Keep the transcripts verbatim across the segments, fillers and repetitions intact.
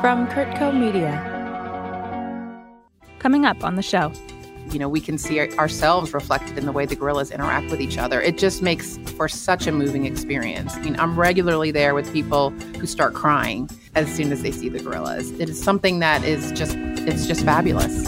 From Kurtco Media. Coming up on the show. You know, we can see ourselves reflected in the way the gorillas interact with each other. It just makes for such a moving experience. I mean, I'm regularly there with people who start crying as soon as they see the gorillas. It is something that is just, it's just fabulous.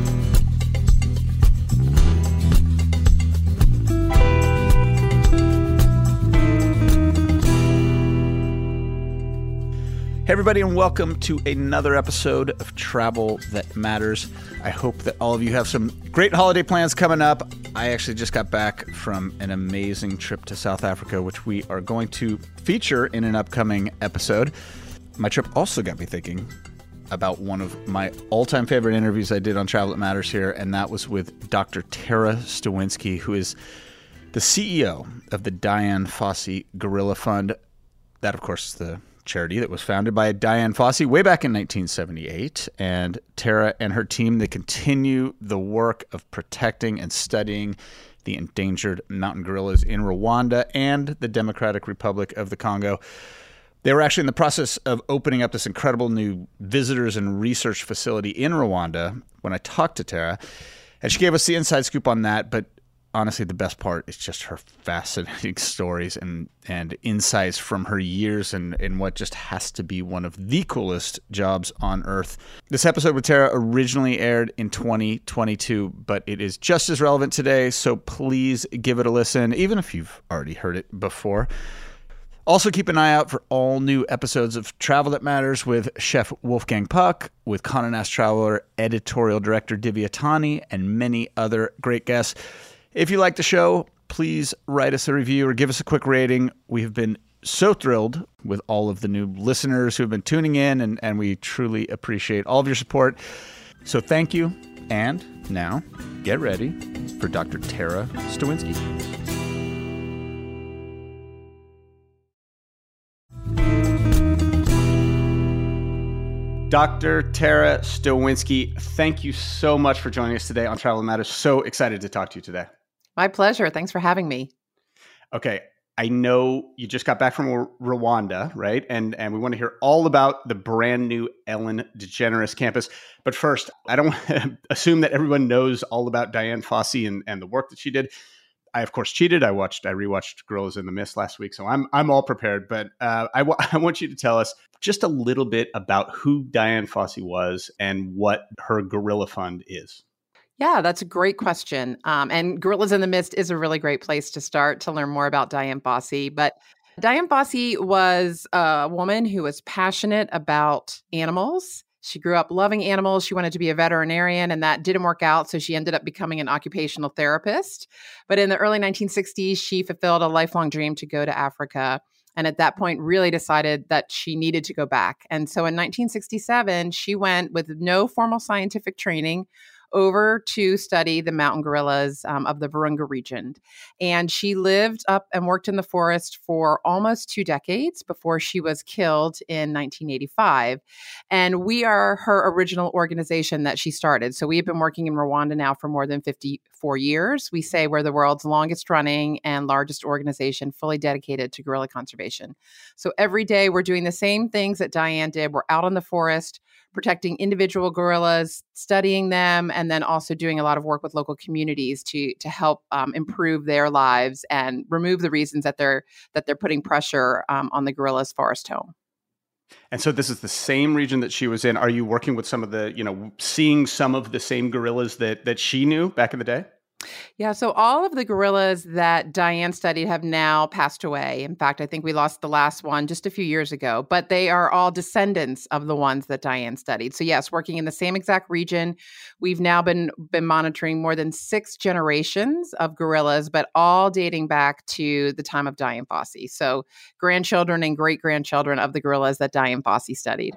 Hey everybody, and welcome to another episode of Travel That Matters. I hope that all of you have some great holiday plans coming up. I actually just got back from an amazing trip to South Africa, which we are going to feature in an upcoming episode. My trip also got me thinking about one of my all-time favorite interviews I did on Travel That Matters here, and that was with Doctor Tara Stawinski, who is the C E O of the Dian Fossey Gorilla Fund. That, of course, is the charity that was founded by Dian Fossey way back in nineteen seventy-eight. And Tara and her team, they continue the work of protecting and studying the endangered mountain gorillas in Rwanda and the Democratic Republic of the Congo. They were actually in the process of opening up this incredible new visitors and research facility in Rwanda when I talked to Tara. And she gave us the inside scoop on that, but honestly, the best part is just her fascinating stories and, and insights from her years and, and what just has to be one of the coolest jobs on earth. This episode with Tara originally aired in twenty twenty-two, but it is just as relevant today, so please give it a listen, even if you've already heard it before. Also, keep an eye out for all new episodes of Travel That Matters with Chef Wolfgang Puck, with Condé Nast Traveler editorial director Divya Tani, and many other great guests. If you like the show, please write us a review or give us a quick rating. We have been so thrilled with all of the new listeners who have been tuning in, and, and we truly appreciate all of your support. So thank you. And now, get ready for Doctor Tara Stawinski. Doctor Tara Stawinski, thank you so much for joining us today on Travel That Matters. So excited to talk to you today. My pleasure. Thanks for having me. Okay. I know you just got back from Rwanda, right? And and we want to hear all about the brand new Ellen DeGeneres campus. But first, I don't want to assume that everyone knows all about Dian Fossey and, and the work that she did. I, of course, cheated. I watched, I rewatched Gorillas in the Mist last week, so I'm I'm all prepared. But uh, I, w- I want you to tell us just a little bit about who Dian Fossey was and what her Gorilla Fund is. Yeah, that's a great question. Um, and Gorillas in the Mist is a really great place to start to learn more about Dian Fossey. But Dian Fossey was a woman who was passionate about animals. She grew up loving animals. She wanted to be a veterinarian, and that didn't work out. So she ended up becoming an occupational therapist. But in the early nineteen sixties, she fulfilled a lifelong dream to go to Africa. And at that point, really decided that she needed to go back. And so in nineteen sixty-seven, she went with no formal scientific training over to study the mountain gorillas um, of the Virunga region. And she lived up and worked in the forest for almost two decades before she was killed in nineteen eighty-five. And we are her original organization that she started. So we have been working in Rwanda now for more than fifty-four years. We say we're the world's longest running and largest organization fully dedicated to gorilla conservation. So every day we're doing the same things that Dian did. We're out in the forest, protecting individual gorillas, studying them, and then also doing a lot of work with local communities to to help um, improve their lives and remove the reasons that they're that they're putting pressure um, on the gorillas' forest home. And so this is the same region that she was in. Are you working with some of the, you know, seeing some of the same gorillas that that she knew back in the day? Yeah, so all of the gorillas that Dian studied have now passed away. In fact, I think we lost the last one just a few years ago, but they are all descendants of the ones that Dian studied. So yes, working in the same exact region, we've now been been monitoring more than six generations of gorillas, but all dating back to the time of Dian Fossey. So grandchildren and great-grandchildren of the gorillas that Dian Fossey studied.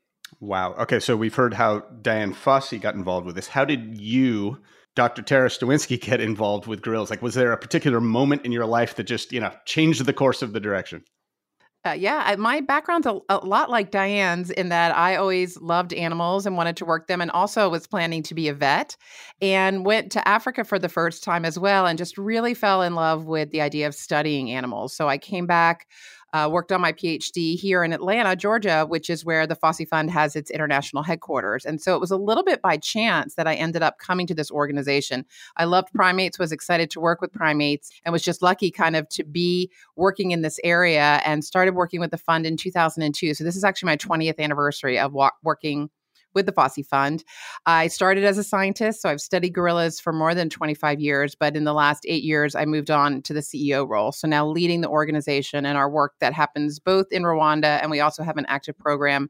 Wow. Okay, so we've heard how Dian Fossey got involved with this. How did you, Doctor Tara Stawinski, get involved with gorillas? Like, was there a particular moment in your life that just, you know, changed the course of the direction? Uh, yeah, I, my background's a, a lot like Dian's in that I always loved animals and wanted to work them, and also was planning to be a vet, and went to Africa for the first time as well, and just really fell in love with the idea of studying animals. So I came back uh, worked on my PhD here in Atlanta, Georgia, which is where the Fosse Fund has its international headquarters. And so it was a little bit by chance that I ended up coming to this organization. I loved primates, was excited to work with primates, and was just lucky kind of to be working in this area, and started working with the fund in two thousand two. So this is actually my twentieth anniversary of wa- working with the Fosse Fund. I started as a scientist, so I've studied gorillas for more than twenty-five years, but in the last eight years, I moved on to the C E O role. So now leading the organization and our work that happens both in Rwanda, and we also have an active program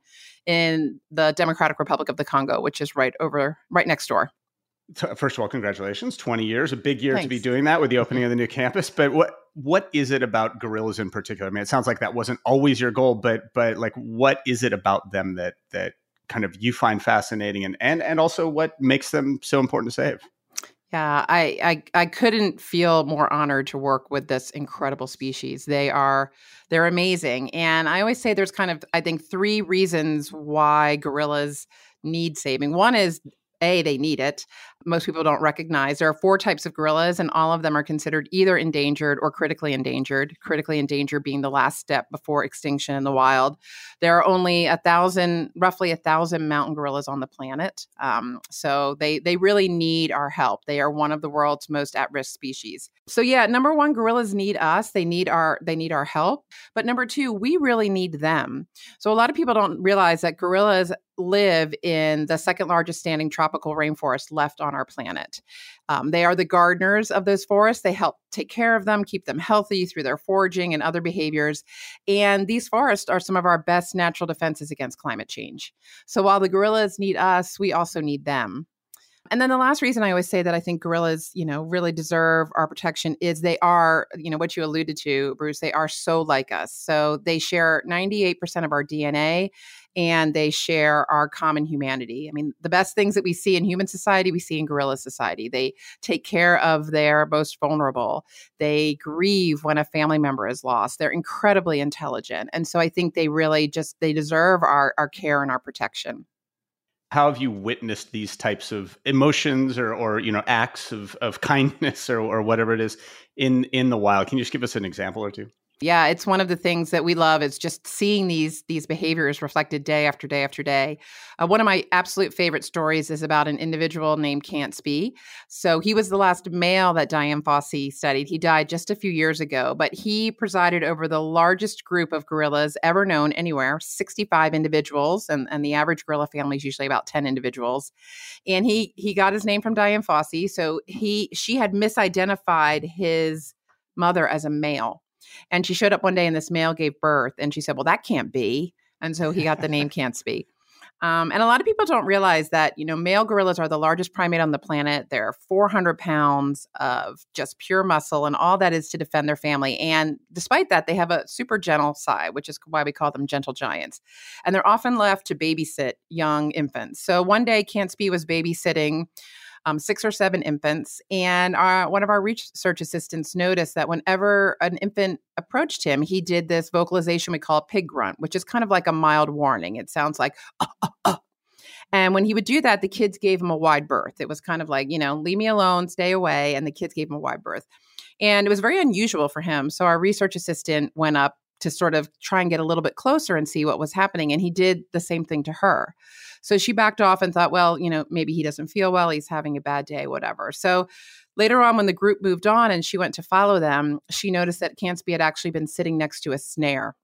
in the Democratic Republic of the Congo, which is right over, right next door. First of all, congratulations, twenty years, a big year Thanks. to be doing that with the opening of the new campus. But what what is it about gorillas in particular? I mean, it sounds like that wasn't always your goal, but but like, what is it about them that that kind of you find fascinating, and and and also what makes them so important to save? Yeah, I, I I couldn't feel more honored to work with this incredible species. They are they're amazing, and I always say there's kind of, I think, three reasons why gorillas need saving. One is, A, they need it. Most people don't recognize there are four types of gorillas, and all of them are considered either endangered or critically endangered. Critically endangered being the last step before extinction in the wild. There are only a thousand, roughly a thousand mountain gorillas on the planet. Um, so they they really need our help. They are one of the world's most at-risk species. So yeah, number one, gorillas need us. They need our they need our help. But number two, we really need them. So a lot of people don't realize that gorillas live in the second largest standing tropical rainforest left on our planet. Um, they are the gardeners of those forests. They help take care of them, keep them healthy through their foraging and other behaviors. And these forests are some of our best natural defenses against climate change. So while the gorillas need us, we also need them. And then the last reason I always say that I think gorillas, you know, really deserve our protection is they are, you know, what you alluded to, Bruce, they are so like us. So they share ninety-eight percent of our D N A, and they share our common humanity. I mean, the best things that we see in human society, we see in gorilla society. They take care of their most vulnerable. They grieve when a family member is lost. They're incredibly intelligent. And so I think they really just, they deserve our, our care and our protection. How have you witnessed these types of emotions or, or you know, acts of, of kindness or, or whatever it is in, in the wild? Can you just give us an example or two? Yeah, it's one of the things that we love is just seeing these these behaviors reflected day after day after day. Uh, one of my absolute favorite stories is about an individual named Cansby. So he was the last male that Dian Fossey studied. He died just a few years ago, but he presided over the largest group of gorillas ever known anywhere, sixty-five individuals, and, and the average gorilla family is usually about ten individuals. And he he got his name from Dian Fossey. So he she had misidentified his mother as a male. And she showed up one day and this male gave birth, and she said, well, that can't be. And so he got the name Cansby. Um, and a lot of people don't realize that, you know, male gorillas are the largest primate on the planet. They're four hundred pounds of just pure muscle, and all that is to defend their family. And despite that, they have a super gentle side, which is why we call them gentle giants. And they're often left to babysit young infants. So one day Cansby was babysitting Um, six or seven infants. And our, one of our research assistants noticed that whenever an infant approached him, he did this vocalization we call pig grunt, which is kind of like a mild warning. It sounds like, uh, uh, uh. And when he would do that, the kids gave him a wide berth. It was kind of like, you know, leave me alone, stay away. And the kids gave him a wide berth. And it was very unusual for him. So our research assistant went up to sort of try and get a little bit closer and see what was happening. And he did the same thing to her. So she backed off and thought, well, you know, maybe he doesn't feel well. He's having a bad day, whatever. So later on, when the group moved on and she went to follow them, she noticed that Cansby had actually been sitting next to a snare.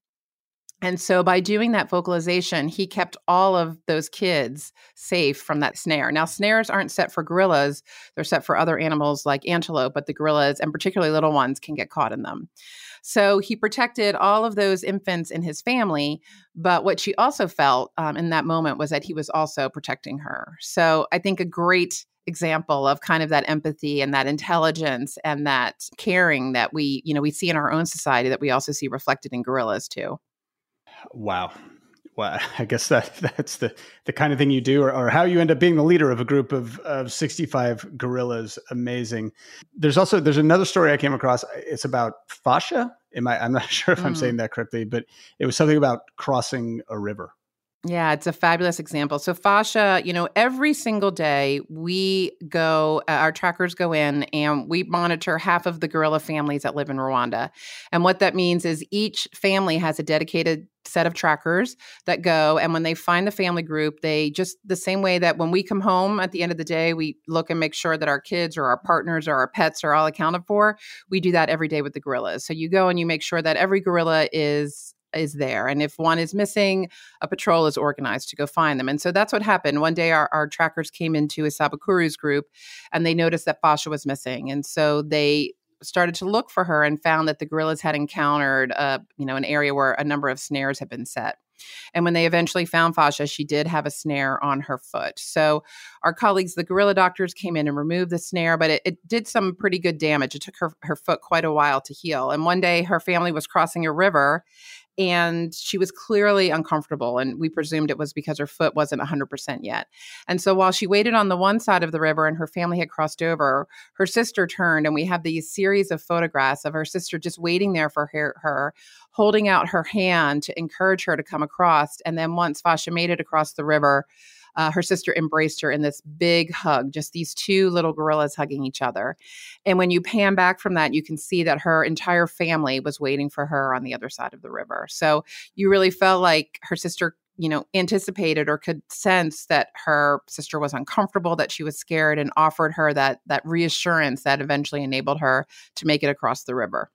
And so by doing that vocalization, he kept all of those kids safe from that snare. Now, snares aren't set for gorillas. They're set for other animals like antelope, but the gorillas, and particularly little ones, can get caught in them. So he protected all of those infants in his family. But what she also felt um, in that moment was that he was also protecting her. So I think a great example of kind of that empathy and that intelligence and that caring that we, you know, we see in our own society that we also see reflected in gorillas too. Wow. Well, I guess that that's the, the kind of thing you do, or, or how you end up being the leader of a group of, of sixty-five gorillas. Amazing. There's also, there's another story I came across. It's about fascia. Am I, I'm not sure if I'm mm. saying that correctly, but it was something about crossing a river. Yeah, it's a fabulous example. So Fasha, you know, every single day we go, uh, our trackers go in and we monitor half of the gorilla families that live in Rwanda. And what that means is each family has a dedicated set of trackers that go. And when they find the family group, they just the same way that when we come home at the end of the day, we look and make sure that our kids or our partners or our pets are all accounted for. We do that every day with the gorillas. So you go and you make sure that every gorilla is is there. And if one is missing, a patrol is organized to go find them. And so that's what happened. One day our, our trackers came into Isabukuru's group and they noticed that Fasha was missing. And so they started to look for her and found that the gorillas had encountered uh, you know, an area where a number of snares had been set. And when they eventually found Fasha, she did have a snare on her foot. So our colleagues, the gorilla doctors, came in and removed the snare, but it, it did some pretty good damage. It took her, her foot quite a while to heal. And one day her family was crossing a river and she was clearly uncomfortable. And we presumed it was because her foot wasn't one hundred percent yet. And so while she waited on the one side of the river and her family had crossed over, her sister turned and we have these series of photographs of her sister just waiting there for her, her holding out her hand to encourage her to come across. And then once Fasha made it across the river, Uh, her sister embraced her in this big hug, just these two little gorillas hugging each other. And when you pan back from that, you can see that her entire family was waiting for her on the other side of the river. So you really felt like her sister, you know, anticipated or could sense that her sister was uncomfortable, that she was scared, and offered her that that reassurance that eventually enabled her to make it across the river.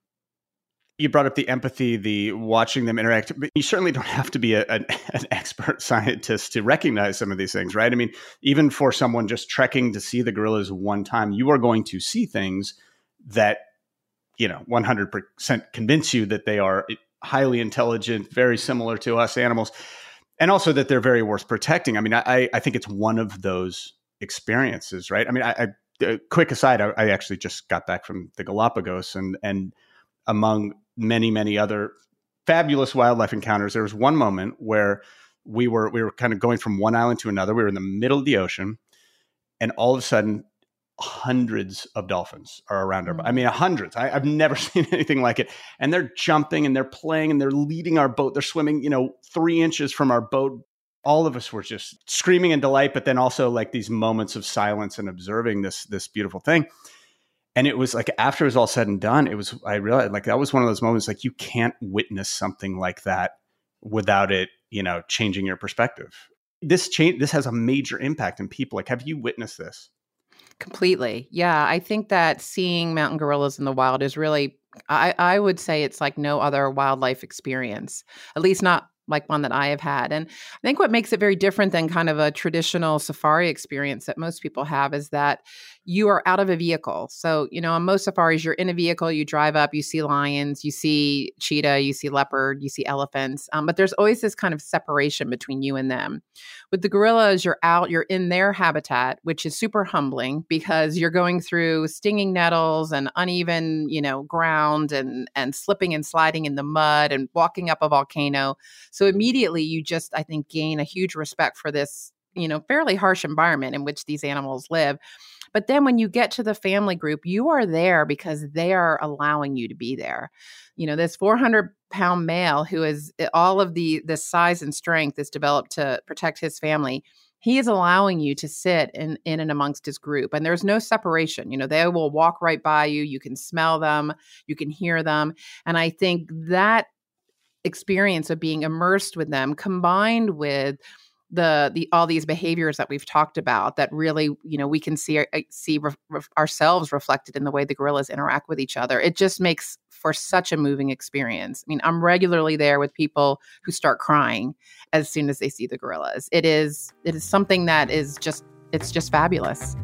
You brought up the empathy, the watching them interact, but you certainly don't have to be a, an, an expert scientist to recognize some of these things, right? I mean, even for someone just trekking to see the gorillas one time, you are going to see things that, you know, one hundred percent convince you that they are highly intelligent, very similar to us animals, and also that they're very worth protecting. I mean, I, I think it's one of those experiences, right? I mean, I, I uh, quick aside, I, I actually just got back from the Galapagos, and and among many, many other fabulous wildlife encounters, there was one moment where we were we were kind of going from one island to another. We were in the middle of the ocean, and all of a sudden, hundreds of dolphins are around our boat. I mean, hundreds. I, I've never seen anything like it. And they're jumping and they're playing and they're leading our boat. They're swimming, you know, three inches from our boat. All of us were just screaming in delight, but then also like these moments of silence and observing this this beautiful thing. And it was like, after it was all said and done, it was, I realized like that was one of those moments, like you can't witness something like that without it, you know, changing your perspective. This change, this has a major impact on people. Like, have you witnessed this? Completely. Yeah. I think that seeing mountain gorillas in the wild is really, I, I would say it's like no other wildlife experience, at least not like one that I have had. And I think what makes it very different than kind of a traditional safari experience that most people have is that you are out of a vehicle. So, you know, on most safaris, you're in a vehicle, you drive up, you see lions, you see cheetah, you see leopard, you see elephants. Um, but there's always this kind of separation between you and them. With the gorillas, you're out, you're in their habitat, which is super humbling because you're going through stinging nettles and uneven, you know, ground and, and slipping and sliding in the mud and walking up a volcano. So immediately you just, I think, gain a huge respect for this, you know, fairly harsh environment in which these animals live. But then when you get to the family group, you are there because they are allowing you to be there. You know, this four hundred pound male who is all of the, the size and strength is developed to protect his family. He is allowing you to sit in, in and amongst his group. And there's no separation. You know, they will walk right by you. You can smell them. You can hear them. And I think that experience of being immersed with them combined with the the all these behaviors that we've talked about that really, you know, we can see see re, re, ourselves reflected in the way the gorillas interact with each other. It just makes for such a moving experience. I mean, I'm regularly there with people who start crying as soon as they see the gorillas. It is it is something that is just it's just fabulous.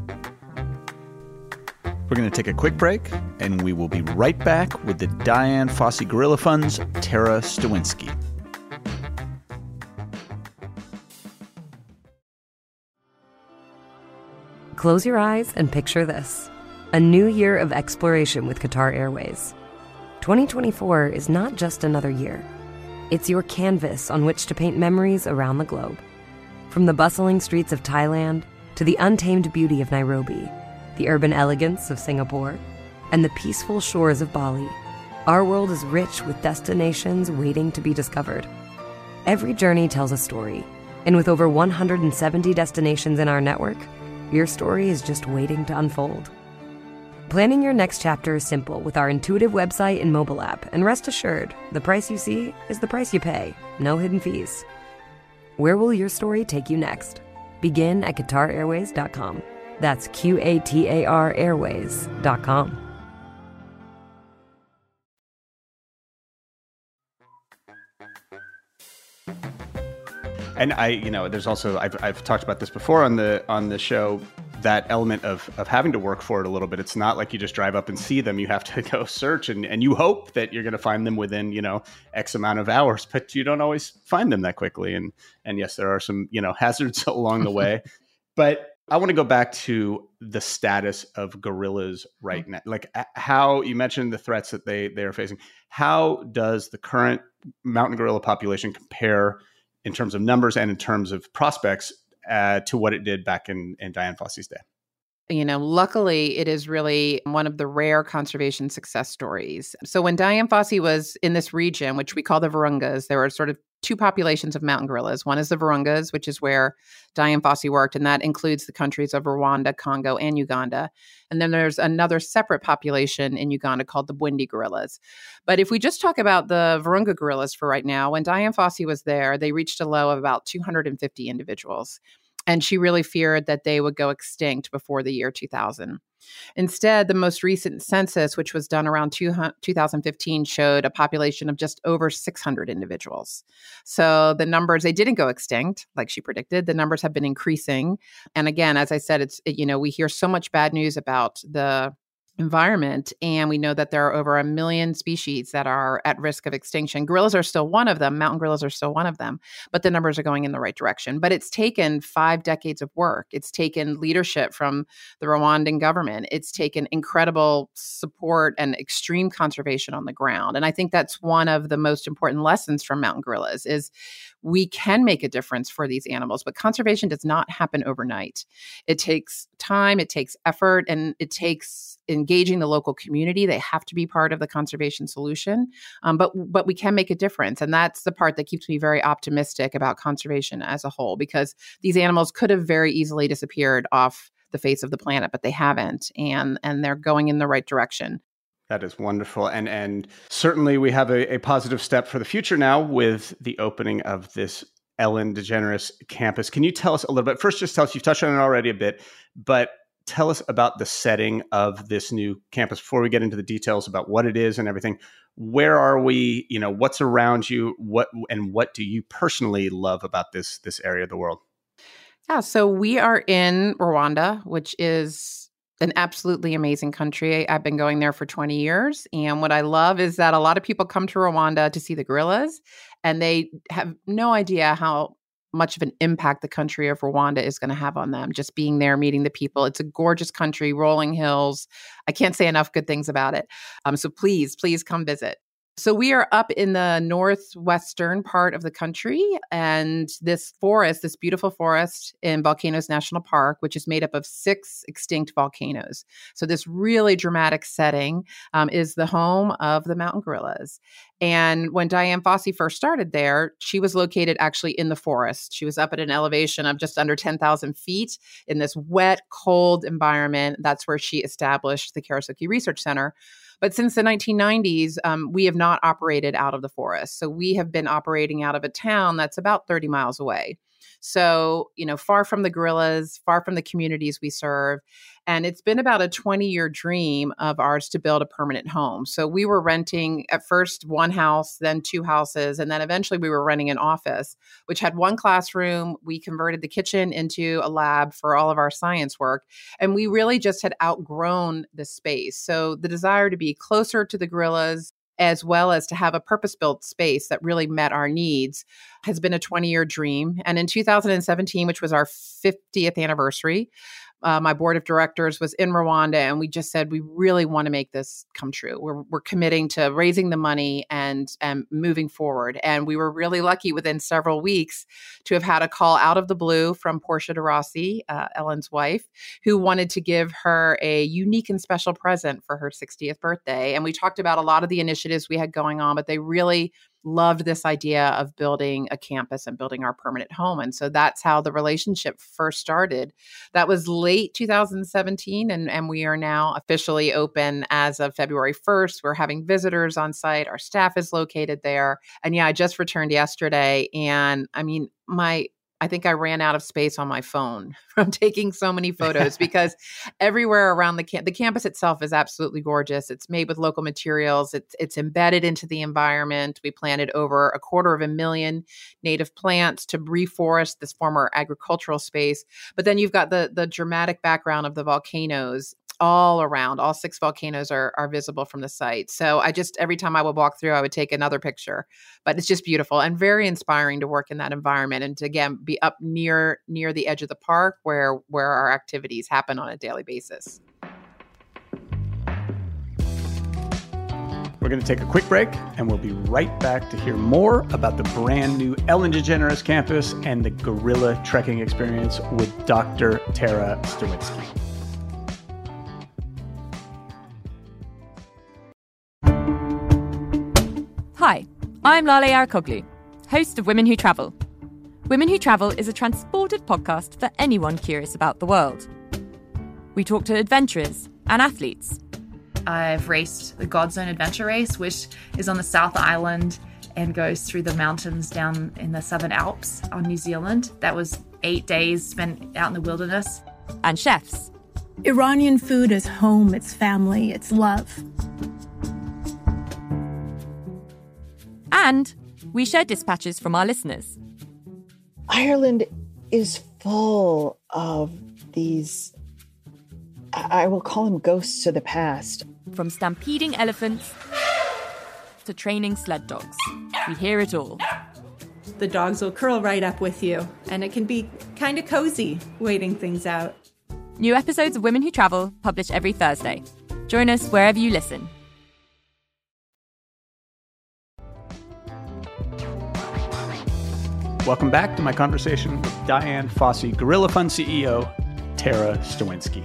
We're going to take a quick break, and we will be right back with the Dian Fossey Gorilla Fund's Tara Stawinski. Close your eyes and picture this. A new year of exploration with Qatar Airways. twenty twenty-four is not just another year. It's your canvas on which to paint memories around the globe. From the bustling streets of Thailand to the untamed beauty of Nairobi, the urban elegance of Singapore, and the peaceful shores of Bali, our world is rich with destinations waiting to be discovered. Every journey tells a story, And with over one hundred seventy destinations in our network, your story is just waiting to unfold. Planning your next chapter is simple with our intuitive website and mobile app, and rest assured, the price you see is the price you pay. No hidden fees. Where will your story take you next? Begin at Qatar Airways dot com. That's Q A T A R Airways dot com. And I, you know, there's also I've I've talked about this before on the on the show. That element of of having to work for it a little bit. It's not like you just drive up and see them. You have to go search, and, and you hope that you're going to find them within, you know, X amount of hours, but you don't always find them that quickly. And and yes, there are some, you know, hazards along the way. But I want to go back to the status of gorillas right now. Like how you mentioned the threats that they they are facing. How does the current mountain gorilla population compare in terms of numbers and in terms of prospects Uh, to what it did back in, in Dian Fossey's day? You know, luckily, it is really one of the rare conservation success stories. So when Dian Fossey was in this region, which we call the Virungas, there were sort of two populations of mountain gorillas. One is the Virungas, which is where Dian Fossey worked, and that includes the countries of Rwanda, Congo, and Uganda. And then there's another separate population in Uganda called the Bwindi gorillas. But if we just talk about the Virunga gorillas for right now, when Dian Fossey was there, they reached a low of about two hundred fifty individuals. And she really feared that they would go extinct before the year two thousand. Instead, the most recent census, which was done around two thousand fifteen, showed a population of just over six hundred individuals. So the numbers, they didn't go extinct, like she predicted. The numbers have been increasing. And again, as I said, it's, it, you know, we hear so much bad news about the environment, and we know that there are over a million species that are at risk of extinction. Gorillas are still one of them. Mountain gorillas are still one of them, but the numbers are going in the right direction. But it's taken five decades of work. It's taken leadership from the Rwandan government. It's taken incredible support and extreme conservation on the ground. And I think that's one of the most important lessons from mountain gorillas is we can make a difference for these animals, but conservation does not happen overnight. It takes time, it takes effort, and it takes engaging the local community. They have to be part of the conservation solution, um, but but we can make a difference. And that's the part that keeps me very optimistic about conservation as a whole, because these animals could have very easily disappeared off the face of the planet, but they haven't, and and they're going in the right direction. That is wonderful. And and certainly we have a, a positive step for the future now with the opening of this Ellen DeGeneres campus. Can you tell us a little bit? First, just tell us, you've touched on it already a bit, but tell us about the setting of this new campus before we get into the details about what it is and everything. Where are we? You know, what's around you? What and what do you personally love about this this area of the world? Yeah, so we are in Rwanda, which is an absolutely amazing country. I've been going there for twenty years. And what I love is that a lot of people come to Rwanda to see the gorillas, and they have no idea how much of an impact the country of Rwanda is going to have on them. Just being there, meeting the people. It's a gorgeous country, rolling hills. I can't say enough good things about it. Um, so please, please come visit. So we are up in the northwestern part of the country, and this forest, this beautiful forest in Volcanoes National Park, which is made up of six extinct volcanoes. So this really dramatic setting um, is the home of the mountain gorillas. And when Dian Fossey first started there, she was located actually in the forest. She was up at an elevation of just under ten thousand feet in this wet, cold environment. That's where she established the Karasuki Research Center. But since the nineteen nineties, um, we have not operated out of the forest. So we have been operating out of a town that's about thirty miles away. So, you know, far from the gorillas, far from the communities we serve. And it's been about a twenty-year dream of ours to build a permanent home. So we were renting at first one house, then two houses, and then eventually we were renting an office, which had one classroom. We converted the kitchen into a lab for all of our science work. And we really just had outgrown the space. So the desire to be closer to the gorillas, as well as to have a purpose-built space that really met our needs, has been a twenty-year dream. And in two thousand seventeen, which was our fiftieth anniversary, Uh, my board of directors was in Rwanda, and we just said, we really want to make this come true. We're we're committing to raising the money and, and moving forward. And we were really lucky within several weeks to have had a call out of the blue from Portia de Rossi, uh, Ellen's wife, who wanted to give her a unique and special present for her sixtieth birthday. And we talked about a lot of the initiatives we had going on, but they really loved this idea of building a campus and building our permanent home. And so that's how the relationship first started. That was late two thousand seventeen, and, and we are now officially open as of February first. We're having visitors on site. Our staff is located there. And yeah, I just returned yesterday. And I mean, my I think I ran out of space on my phone from taking so many photos because everywhere around the camp, the campus itself is absolutely gorgeous. It's made with local materials. It's it's embedded into the environment. We planted over a quarter of a million native plants to reforest this former agricultural space. But then you've got the the dramatic background of the volcanoes all around. All six volcanoes are are visible from the site. So I just, every time I would walk through, I would take another picture. But it's just beautiful and very inspiring to work in that environment and to, again, be up near near the edge of the park where where our activities happen on a daily basis. We're going to take a quick break, and we'll be right back to hear more about the brand new Ellen DeGeneres campus and the gorilla trekking experience with Doctor Tara Stawinski. Hi, I'm Lale Arikoglu, host of Women Who Travel. Women Who Travel is a transported podcast for anyone curious about the world. We talk to adventurers and athletes. I've raced the Godzone Adventure Race, which is on the South Island and goes through the mountains down in the Southern Alps on New Zealand. That was eight days spent out in the wilderness. And chefs. Iranian food is home, it's family, it's love. And we share dispatches from our listeners. Ireland is full of these, I will call them ghosts of the past. From stampeding elephants to training sled dogs. We hear it all. The dogs will curl right up with you, and it can be kind of cozy waiting things out. New episodes of Women Who Travel published every Thursday. Join us wherever you listen. Welcome back to my conversation with Dian Fossey, Gorilla Fund C E O, Tara Stawinski.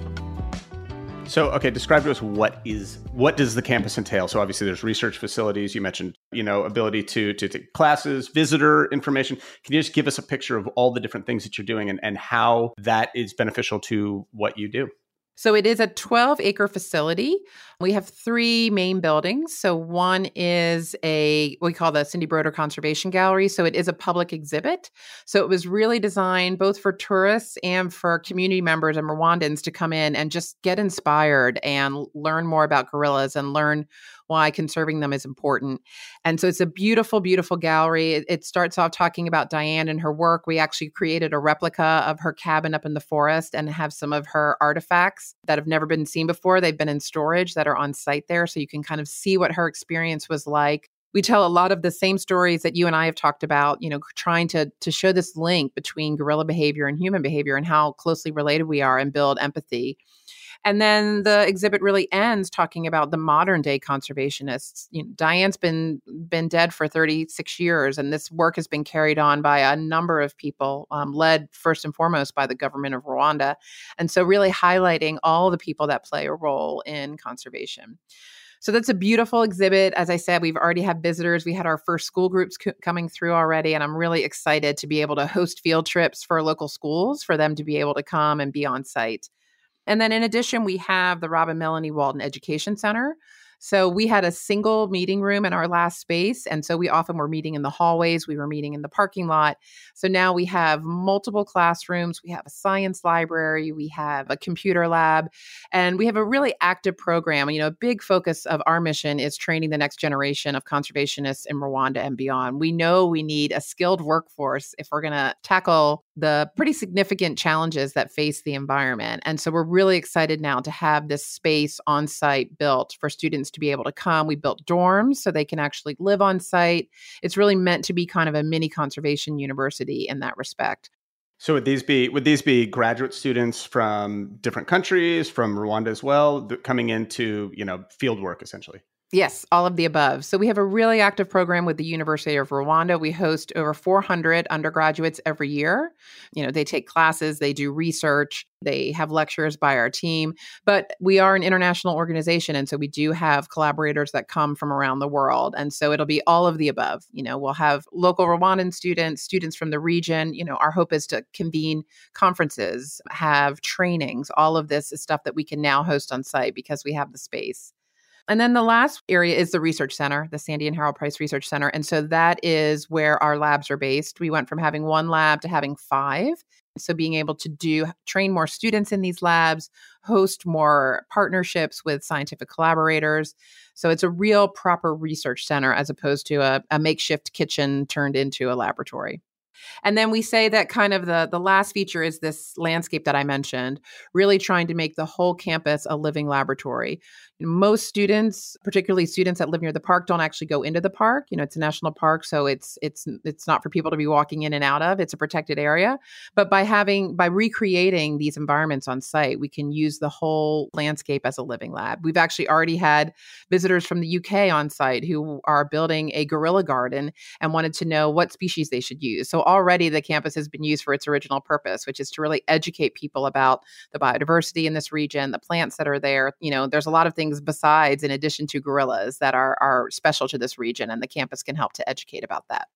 So, okay, describe to us what is what does the campus entail? So obviously there's research facilities. You mentioned, you know, ability to to take classes, visitor information. Can you just give us a picture of all the different things that you're doing and, and how that is beneficial to what you do? So it is a twelve acre facility. We have three main buildings. So one is a, what we call the Cindy Broder Conservation Gallery. So it is a public exhibit. So it was really designed both for tourists and for community members and Rwandans to come in and just get inspired and learn more about gorillas and learn why conserving them is important. And so it's a beautiful, beautiful gallery. It, it starts off talking about Dian and her work. We actually created a replica of her cabin up in the forest and have some of her artifacts that have never been seen before. They've been in storage that are on site there. So you can kind of see what her experience was like. We tell a lot of the same stories that you and I have talked about, you know, trying to, to show this link between gorilla behavior and human behavior and how closely related we are and build empathy. And then the exhibit really ends talking about the modern day conservationists. You know, Dian's been been dead for thirty-six years, and this work has been carried on by a number of people, um, led first and foremost by the government of Rwanda. And so really highlighting all the people that play a role in conservation. So that's a beautiful exhibit. As I said, we've already had visitors. We had our first school groups co- coming through already, and I'm really excited to be able to host field trips for local schools for them to be able to come and be on site. And then in addition, we have the Rob and Melanie Walton Education Center. So we had a single meeting room in our last space. And so we often were meeting in the hallways. We were meeting in the parking lot. So now we have multiple classrooms. We have a science library. We have a computer lab. And we have a really active program. You know, a big focus of our mission is training the next generation of conservationists in Rwanda and beyond. We know we need a skilled workforce if we're going to tackle the pretty significant challenges that face the environment. And so we're really excited now to have this space on site built for students to be able to come. We built dorms so they can actually live on site. It's really meant to be kind of a mini conservation university in that respect. So would these be would these be graduate students from different countries, from Rwanda as well, coming into, you know, field work essentially? Yes, all of the above. So we have a really active program with the University of Rwanda. We host over four hundred undergraduates every year. You know, they take classes, they do research, they have lectures by our team. But we are an international organization, and so we do have collaborators that come from around the world. And so it'll be all of the above. You know, we'll have local Rwandan students, students from the region. You know, our hope is to convene conferences, have trainings. All of this is stuff that we can now host on site because we have the space. And then the last area is the research center, the Sandy and Harold Price Research Center. And so that is where our labs are based. We went from having one lab to having five. So being able to do train more students in these labs, host more partnerships with scientific collaborators. So it's a real proper research center as opposed to a, a makeshift kitchen turned into a laboratory. And then we say that kind of the, the last feature is this landscape that I mentioned, really trying to make the whole campus a living laboratory. Most students, particularly students that live near the park, don't actually go into the park. You know, it's a national park, so it's it's it's not for people to be walking in and out of. It's a protected area. But by having by recreating these environments on site, we can use the whole landscape as a living lab. We've actually already had visitors from the U K on site who are building a gorilla garden and wanted to know what species they should use. So already the campus has been used for its original purpose, which is to really educate people about the biodiversity in this region, the plants that are there. You know, there's a lot of things besides, in addition to gorillas, that are are special to this region, and the campus can help to educate about that.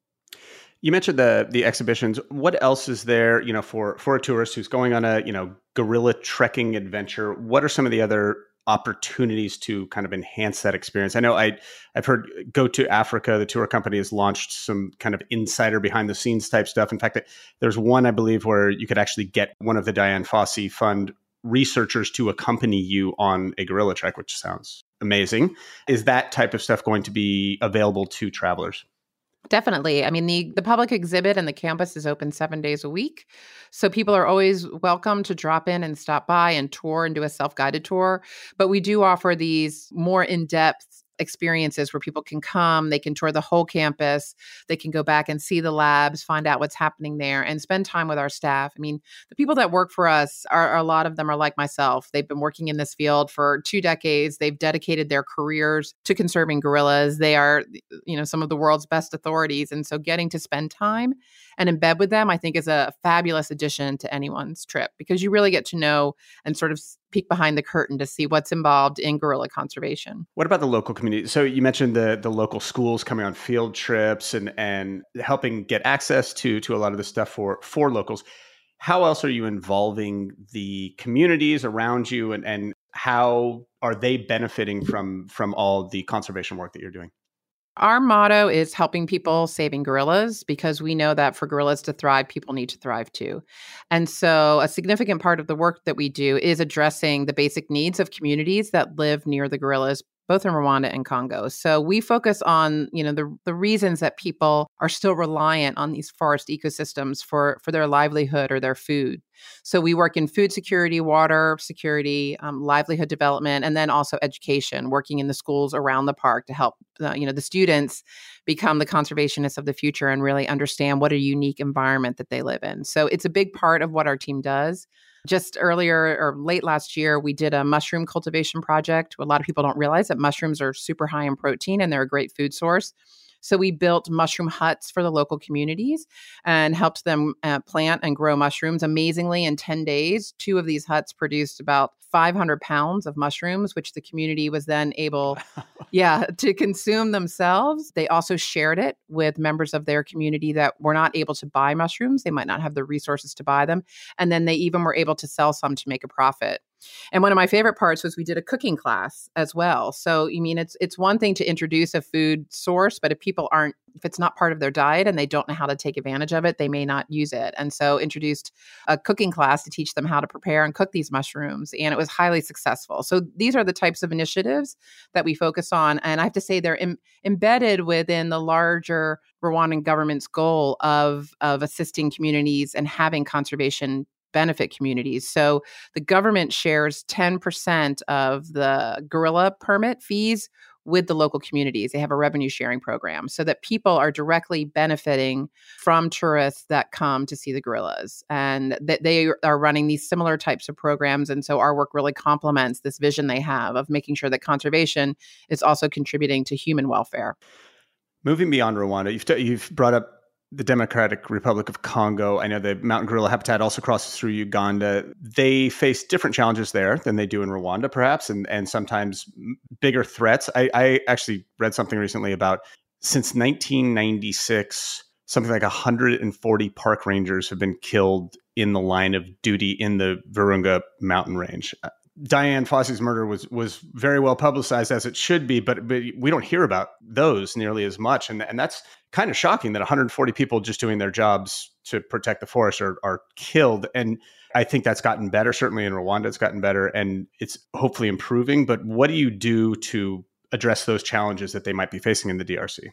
You mentioned the the exhibitions. What else is there, you know, for for a tourist who's going on a, you know, gorilla trekking adventure? What are some of the other opportunities to kind of enhance that experience? I know I I've heard Go to Africa, the tour company, has launched some kind of insider behind the scenes type stuff. In fact, there's one, I believe, where you could actually get one of the Dian Fossey Fund researchers to accompany you on a gorilla trek, which sounds amazing. Is that type of stuff going to be available to travelers? Definitely. I mean, the, the public exhibit and the campus is open seven days a week. So people are always welcome to drop in and stop by and tour and do a self-guided tour. But we do offer these more in-depth experiences where people can come, they can tour the whole campus, they can go back and see the labs, find out what's happening there, and spend time with our staff. I mean, the people that work for us, are a lot of them are like myself. They've been working in this field for two decades. They've dedicated their careers to conserving gorillas. They are, you know, some of the world's best authorities. And so getting to spend time and embed with them, I think, is a fabulous addition to anyone's trip, because you really get to know and sort of peek behind the curtain to see what's involved in gorilla conservation. What about the local community? So you mentioned the the local schools coming on field trips and and helping get access to to a lot of the stuff for for locals. How else are you involving the communities around you, and and how are they benefiting from from all the conservation work that you're doing? Our motto is helping people, saving gorillas, because we know that for gorillas to thrive, people need to thrive too. And so a significant part of the work that we do is addressing the basic needs of communities that live near the gorillas, both in Rwanda and Congo. So we focus on, you know, the, the reasons that people are still reliant on these forest ecosystems for, for their livelihood or their food. So we work in food security, water security, um, livelihood development, and then also education, working in the schools around the park to help, uh, you know, the students become the conservationists of the future and really understand what a unique environment that they live in. So it's a big part of what our team does. Just earlier or late last year, we did a mushroom cultivation project. A lot of people don't realize that mushrooms are super high in protein and they're a great food source. So we built mushroom huts for the local communities and helped them uh, plant and grow mushrooms. Amazingly, in ten days, two of these huts produced about five hundred pounds of mushrooms, which the community was then able, yeah, to consume themselves. They also shared it with members of their community that were not able to buy mushrooms. They might not have the resources to buy them. And then they even were able to sell some to make a profit. And one of my favorite parts was we did a cooking class as well. So, I mean, it's it's one thing to introduce a food source, but if people aren't, if it's not part of their diet and they don't know how to take advantage of it, they may not use it. And so introduced a cooking class to teach them how to prepare and cook these mushrooms. And it was highly successful. So these are the types of initiatives that we focus on. And I have to say they're em- embedded within the larger Rwandan government's goal of, of assisting communities and having conservation benefit communities. So the government shares ten percent of the gorilla permit fees with the local communities. They have a revenue sharing program so that people are directly benefiting from tourists that come to see the gorillas, and that they are running these similar types of programs. And so our work really complements this vision they have of making sure that conservation is also contributing to human welfare. Moving beyond Rwanda, you've, t- you've brought up the Democratic Republic of Congo. I know the mountain gorilla habitat also crosses through Uganda. They face different challenges there than they do in Rwanda, perhaps, and, and sometimes bigger threats. I, I actually read something recently about since nineteen ninety-six, something like one hundred forty park rangers have been killed in the line of duty in the Virunga mountain range. Dian Fossey's murder was was very well publicized, as it should be, but, but we don't hear about those nearly as much. And, and that's kind of shocking that one hundred forty people just doing their jobs to protect the forest are, are killed. And I think that's gotten better. Certainly in Rwanda, it's gotten better, and it's hopefully improving. But what do you do to address those challenges that they might be facing in the D R C?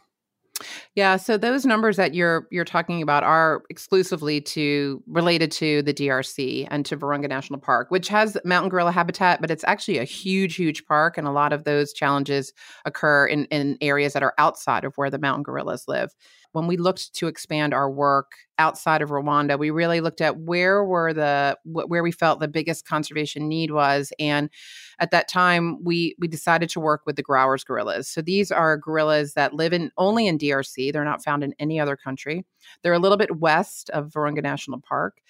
Yeah, so those numbers that you're you're talking about are exclusively to related to the D R C and to Virunga National Park, which has mountain gorilla habitat, but it's actually a huge, huge park, and a lot of those challenges occur in, in areas that are outside of where the mountain gorillas live. When we looked to expand our work outside of Rwanda, we really looked at where were the where we felt the biggest conservation need was, and at that time we we decided to work with the Growers gorillas. So these are gorillas that live in only in D R C. They're not found in any other country. They're a little bit west of Virunga National Park,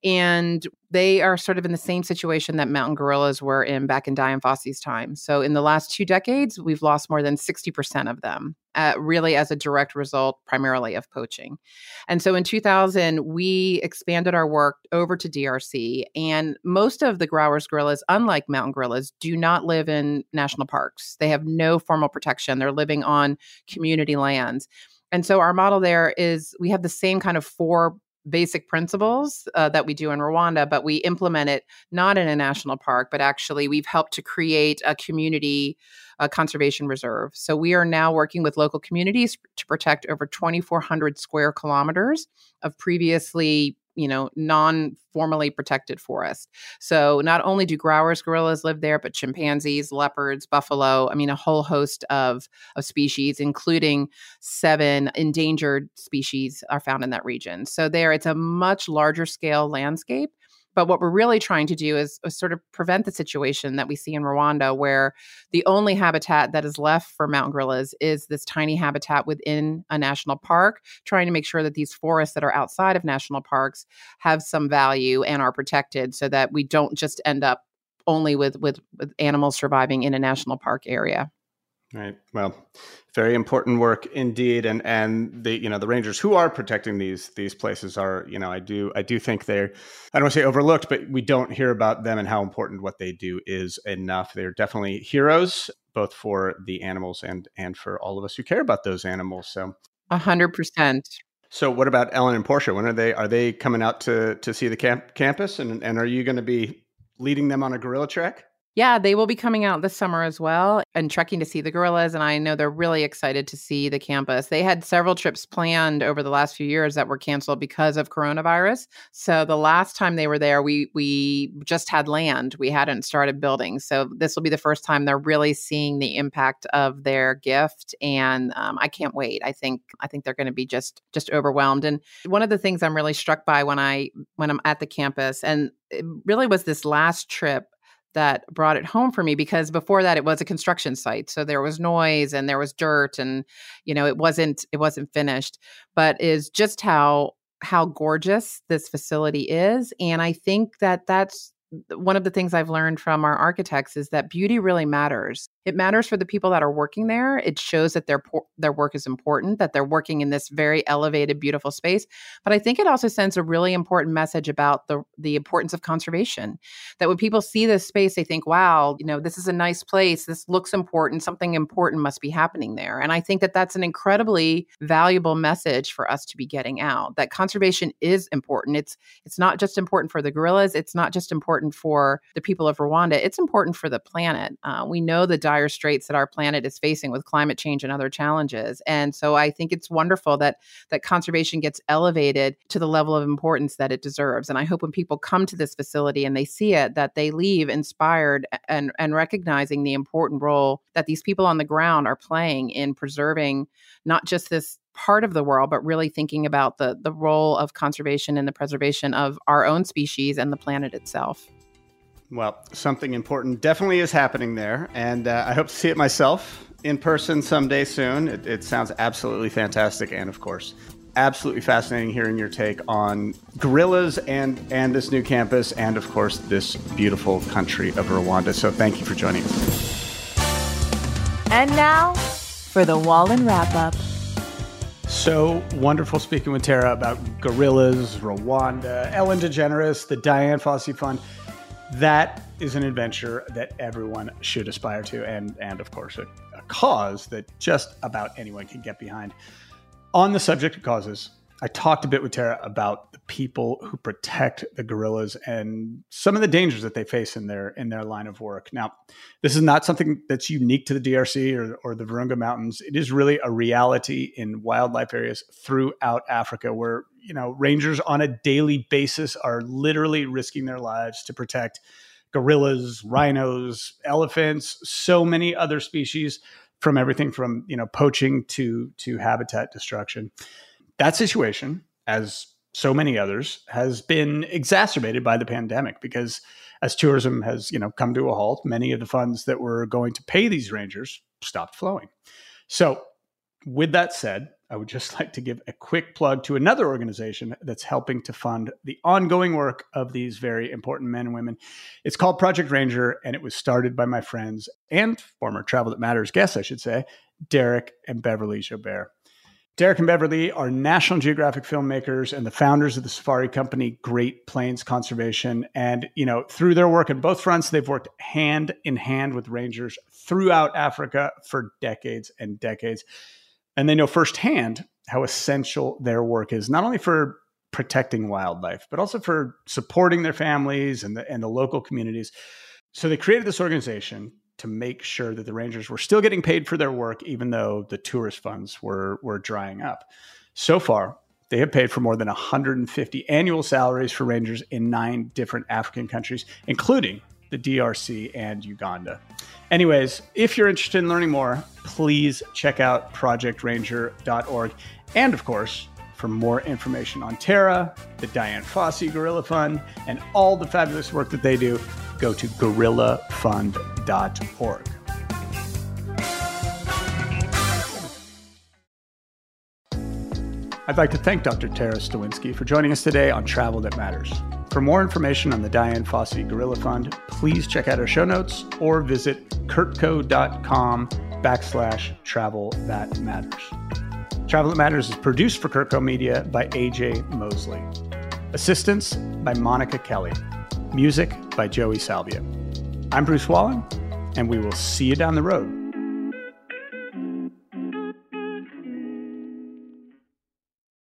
and they are sort of in the same situation that mountain gorillas were in back in Dian Fossey's time. So in the last two decades, we've lost more than sixty percent of them, uh, really as a direct result primarily of poaching. And so in two thousand, we expanded our work over to D R C, and most of the Growers gorillas, unlike mountain gorillas, do not live in national parks. They have no formal protection. They're living on community lands. And so our model there is we have the same kind of four basic principles uh, that we do in Rwanda, but we implement it not in a national park, but actually we've helped to create a community uh, conservation reserve. So we are now working with local communities to protect over twenty-four hundred square kilometers of previously, you know, non-formally protected forest. So not only do Growers gorillas live there, but chimpanzees, leopards, buffalo, I mean, a whole host of, of species, including seven endangered species are found in that region. So there, it's a much larger scale landscape. But what we're really trying to do is, is sort of prevent the situation that we see in Rwanda, where the only habitat that is left for mountain gorillas is this tiny habitat within a national park, trying to make sure that these forests that are outside of national parks have some value and are protected so that we don't just end up only with, with, with animals surviving in a national park area. Right. Well, very important work indeed, and and the you know the rangers who are protecting these these places are you know I do I do think they're I don't want to say overlooked, but we don't hear about them and how important what they do is enough. They're definitely heroes, both for the animals and and for all of us who care about those animals. So a hundred percent. So what about Ellen and Portia? When are they are they coming out to to see the camp campus, and and are you going to be leading them on a gorilla trek? Yeah, they will be coming out this summer as well and trekking to see the gorillas. And I know they're really excited to see the campus. They had several trips planned over the last few years that were canceled because of coronavirus. So the last time they were there, we we just had land. We hadn't started building. So this will be the first time they're really seeing the impact of their gift. And um, I can't wait. I think I think they're going to be just just overwhelmed. And one of the things I'm really struck by when I when I'm at the campus, and it really was this last trip that brought it home for me, because before that it was a construction site. So there was noise and there was dirt and, you know, it wasn't, it wasn't finished, but is just how, how gorgeous this facility is. And I think that that's one of the things I've learned from our architects is that beauty really matters. It matters for the people that are working there. It shows that their their work is important, that they're working in this very elevated, beautiful space. But I think it also sends a really important message about the, the importance of conservation. That when people see this space, they think, wow, you know, this is a nice place. This looks important. Something important must be happening there. And I think that that's an incredibly valuable message for us to be getting out, that conservation is important. It's it's not just important for the gorillas. It's not just important important for the people of Rwanda, it's important for the planet. Uh, we know the dire straits that our planet is facing with climate change and other challenges. And so I think it's wonderful that that conservation gets elevated to the level of importance that it deserves. And I hope when people come to this facility and they see it, that they leave inspired and, and recognizing the important role that these people on the ground are playing in preserving not just this part of the world, but really thinking about the the role of conservation and the preservation of our own species and the planet itself. Well, something important definitely is happening there, and uh, I hope to see it myself in person someday soon. It, it sounds absolutely fantastic, and of course, absolutely fascinating hearing your take on gorillas and, and this new campus, and of course, this beautiful country of Rwanda. So thank you for joining us. And now, for the Wallen Wrap-Up. So wonderful speaking with Tara about gorillas, Rwanda, Ellen DeGeneres, the Dian Fossey Fund. That is an adventure that everyone should aspire to, and, and of course, a, a cause that just about anyone can get behind. On the subject of causes, I talked a bit with Tara about the people who protect the gorillas and some of the dangers that they face in their in their line of work. Now, this is not something that's unique to the D R C or, or the Virunga Mountains. It is really a reality in wildlife areas throughout Africa where, you know, rangers on a daily basis are literally risking their lives to protect gorillas, rhinos, elephants, so many other species from everything from, you know, poaching to to habitat destruction. That situation, as so many others, has been exacerbated by the pandemic because as tourism has, you know, come to a halt, many of the funds that were going to pay these rangers stopped flowing. So with that said, I would just like to give a quick plug to another organization that's helping to fund the ongoing work of these very important men and women. It's called Project Ranger, and it was started by my friends and former Travel That Matters guests, I should say, Derek and Beverly Joubert. Derek and Beverly are National Geographic filmmakers and the founders of the safari company Great Plains Conservation. And, you know, through their work on both fronts, they've worked hand in hand with rangers throughout Africa for decades and decades. And they know firsthand how essential their work is, not only for protecting wildlife, but also for supporting their families and the, and the local communities. So they created this organization to make sure that the rangers were still getting paid for their work, even though the tourist funds were, were drying up. So far, they have paid for more than one hundred fifty annual salaries for rangers in nine different African countries, including the D R C and Uganda. Anyways, if you're interested in learning more, please check out project ranger dot org. And of course, for more information on Tara, the Dian Fossey Gorilla Fund, and all the fabulous work that they do, go to gorilla fund dot org. I'd like to thank Doctor Tara Stawinski for joining us today on Travel That Matters. For more information on the Dian Fossey Gorilla Fund, please check out our show notes or visit curtco.com backslash travel that matters. Travel That Matters is produced for Curtco Media by A J Mosley. Assistance by Monica Kelly. Music by Joey Salvia. I'm Bruce Wallen, and we will see you down the road.